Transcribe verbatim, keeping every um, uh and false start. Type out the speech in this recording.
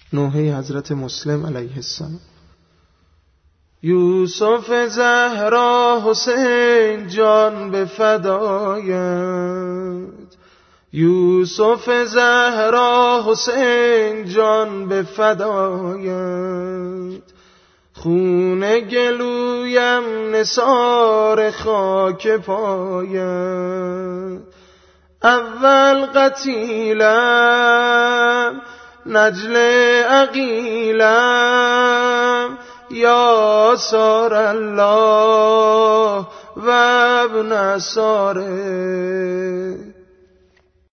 نوحه حضرت مسلم علیه السلام. یوسف زهرا حسین جان به فدایت، یوسف زهرا حسین جان به فدایت، خون گلویم نثار خاک پایت، اول قتیلم نجل عقیلم، یا سار الله و ابن ساره.